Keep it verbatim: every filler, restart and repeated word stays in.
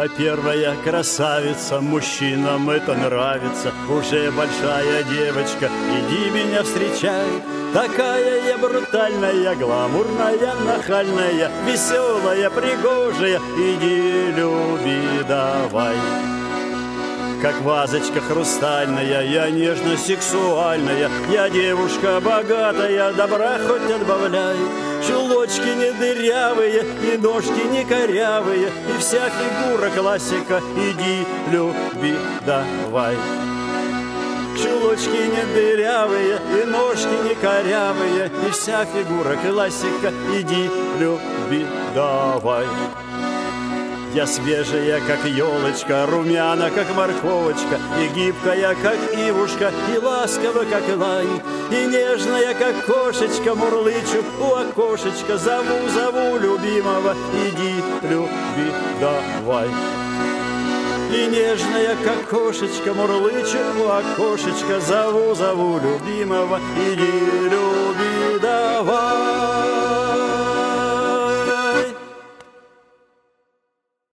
Я первая красавица, мужчинам это нравится. Уже большая девочка, иди меня встречай. Такая я брутальная, гламурная, нахальная, веселая, пригожая, иди, люби, давай. Как вазочка хрустальная, я нежно-сексуальная, я девушка богатая, добра хоть отбавляй. Чулочки не дырявые, и ножки не корявые, и вся фигура классика, иди, люби, давай. Чулочки не дырявые, и ножки не корявые, и вся фигура классика, иди, люби, давай. Я свежая, как елочка, румяна, как морковочка, и гибкая, как ивушка, и ласковая, как лань, и нежная, как кошечка, мурлычу у окошечка, зову, зову любимого, иди, люби, давай. И нежная, как кошечка, мурлычу у окошечка, зову, зову любимого, иди, люби.